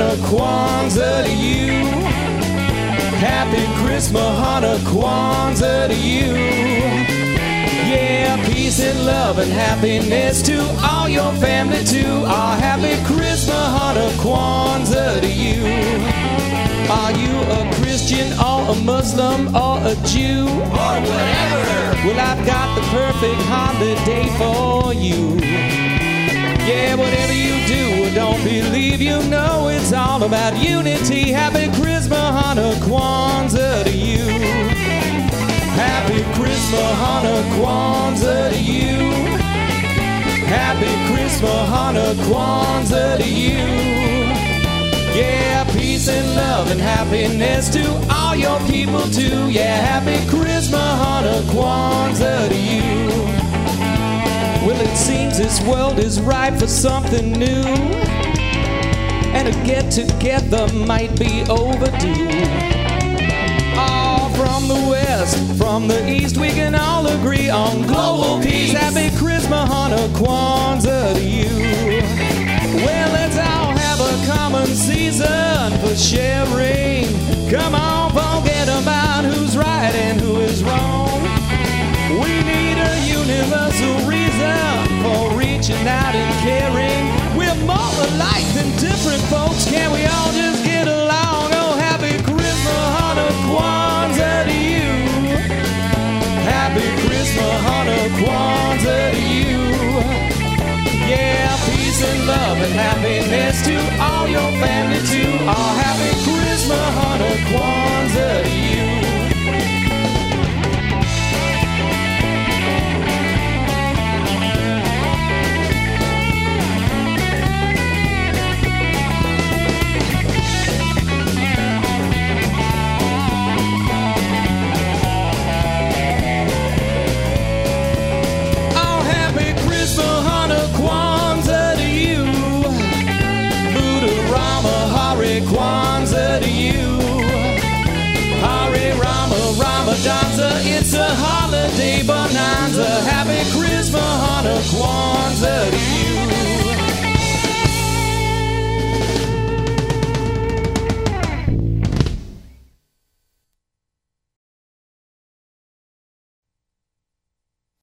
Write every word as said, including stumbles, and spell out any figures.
Hanukkah, Kwanzaa to you. Happy Christmas, Hanukkah, Kwanzaa to you. Yeah, peace and love and happiness to all your family too. Ah, happy Christmas, Hanukkah, Kwanzaa to you. Are you a Christian or a Muslim or a Jew or whatever? Well, I've got the perfect holiday for you. Yeah, whatever you do, don't believe you know it's all about unity. Happy Christmas, Hanukkah, Kwanzaa to you. Happy Christmas, Hanukkah, Kwanzaa to you. Happy Christmas, Hanukkah, Kwanzaa to you. Yeah, peace and love and happiness to all your people too. Yeah, happy Christmas, Hanukkah, Kwanzaa to you. Well, it seems this world is ripe for something new, and a get-together might be overdue. All from the west, from the east, we can all agree on global peace. Happy Christmas, Hanukkah, Kwanzaa to you. Well, let's all have a common season for sharing. Come on, forget about who's right and who is wrong. We need a universal reason for reaching out and caring. We're more alike than different folks. Can we all just get along? Oh, happy Christmas, Hanukkah, Kwanzaa to you. Happy Christmas, Hanukkah, Kwanzaa to you. Yeah, peace and love and happiness to all your family too. Oh, happy Christmas, Hanukkah, Kwanzaa to you.